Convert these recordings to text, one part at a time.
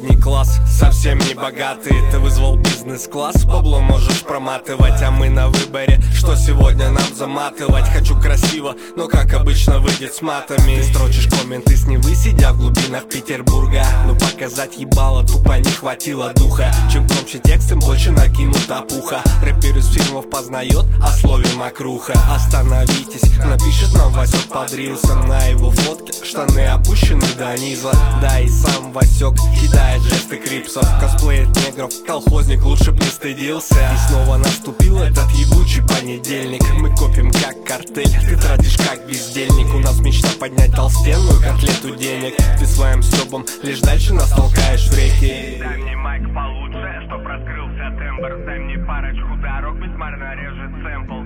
средний класс, совсем не богатые. Ты вызвал бизнес-класс, бабло можешь проматывать. А мы на выборе, что сегодня нам заматывать. Хочу красиво, но как обычно выйдет с матами. Ты строчишь комменты с Невы, сидя в глубинах Петербурга. Но показать ебало тупо не хватило духа. Чем громче текст, тем больше накинута пуха. Рэпер из фильмов познает о слове мокруха. Остановитесь, напишет нам Васек под рилсом. На его фотке штаны опущены до низа. Да и сам Васек кидает жесты крипсов. Косплеит негров, колхозник лучше б не стыдился. И снова наступил этот ебучий понедельник. Мы копим как картель, ты тратишь как бездельник. У нас мечта поднять толстенную котлету денег. Ты своим стёбом лишь дальше нас толкаешь в реки. Дай мне майк получше, чтоб раскрылся тембр. Дай мне парочку дорог, бессмарно режет сэмпл.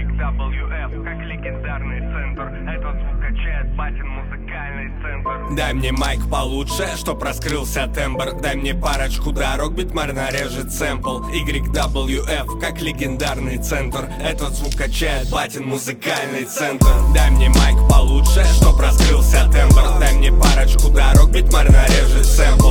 YWF, как легендарный центр. Этот звук качает батин музыкальный центр. Дай мне майк получше, чтоб раскрылся тембр. Дай мне парочку дорог, битмарно режет сэмпл. YWF, как легендарный центр. Этот звук качает батин музыкальный центр. Дай мне майк получше, чтоб раскрылся тембр. Дай мне парочку дорог, битмарно режет сэмпл.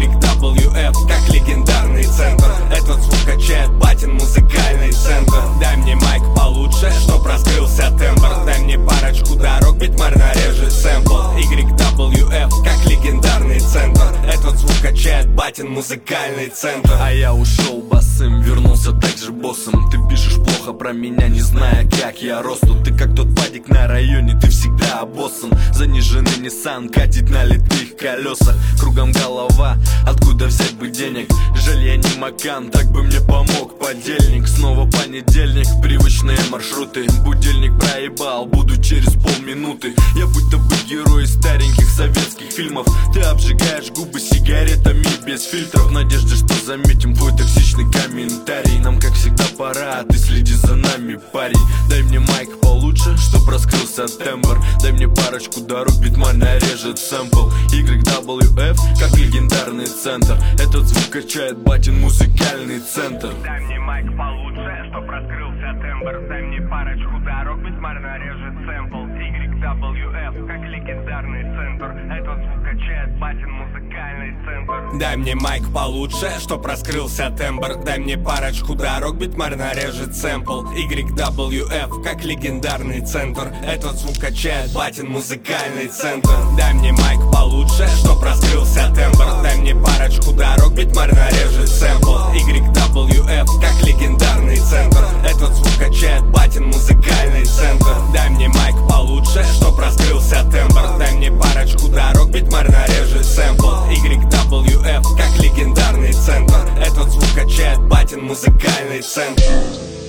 YWF, как легендарный центр. Этот звук качает батин музыкальный центр. Дай мне майк получше, чтоб раскрылся тембр. Дай мне парочку дорог, битмарно режет сэмпл. YWF, как легендарный центр. Этот звук качает батин музыкальный центр. А я ушел босым, вернулся также боссом. Ты пишешь плохо про меня, не зная как я росту. Ты как тот падик на районе, ты всегда обоссан. Заниженный Nissan катит на литых колесах. Кругом голова, откуда взять бы денег? Жаль, я не Макан, так бы мне помог подельник. Снова понедельник, привычные маршруты. Будильник проебал, буду через полминуты. Я будто бы герой стареньких советских фильмов. Ты обжигаешь губы сигаретами без фильтров. В надежде, что заметим твой токсичный комментарий. Нам как всегда пора, ты следи за нами, парень. Дай мне майк получше, чтоб раскрылся тембр. Дай мне парочку дорог, битмарно режет сэмпл. YWF, как легендарный центр. Этот звук качает батин музыкальный центр. Дай мне майк получше, чтоб раскрылся тембр. Дай мне парочку дорог, битмарно режет сэмпл. YWF, как легендарный центр. Этот звук качает батин музыкальный центр. Дай мне майк получше, чтоб раскрылся тембр. Дай мне парочку дорог, битмарно режет сэмпл. YWF, как легендарный центр. Этот звук качает батин музыкальный центр. Дай мне майк получше, чтоб раскрылся тембр. Дай мне парочку дорог, битмарно режет сэмпл. YWF, как легендарный центр. Этот звук качает батин музыкальный центр. Дай мне майк получше, чтоб раскрылся тембр. Дай мне парочку дорог, битмарно режет сэмпл. YWF, как легендарный центр. Этот звук качает батин музыкальный центр.